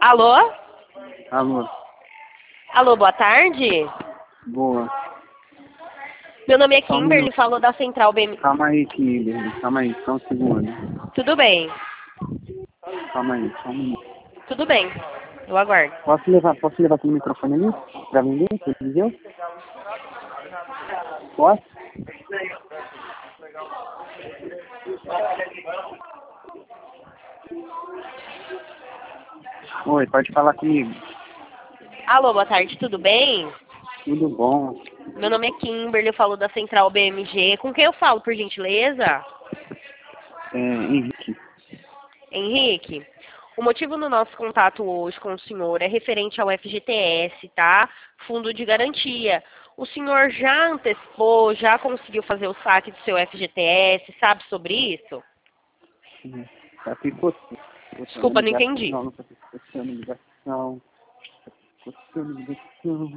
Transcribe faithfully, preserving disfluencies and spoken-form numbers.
Alô? Alô, Alô, boa tarde. boa. Meu nome é Só um Kimberly, minuto. falo da Central B M. Calma aí, Kimberly. Calma aí, só um segundo. Tudo bem, Calma aí, só um minuto. tudo bem. Eu aguardo. Posso levar, posso levar aquele microfone ali? Pra vender? Pra dizer? Posso? Oi, pode falar comigo. Alô, boa tarde, tudo bem? Tudo bom? Meu nome é Kimberly, eu falo da Central B M G. Com quem eu falo, por gentileza? É, Henrique. Henrique, o motivo do nosso contato hoje com o senhor é referente ao F G T S, tá? Fundo de Garantia. O senhor já antecipou, já conseguiu fazer o saque do seu F G T S, sabe sobre isso? Sim. Tá picotando. Desculpa, não entendi. Não, não tá picotando ligação. Tá picotando ligação.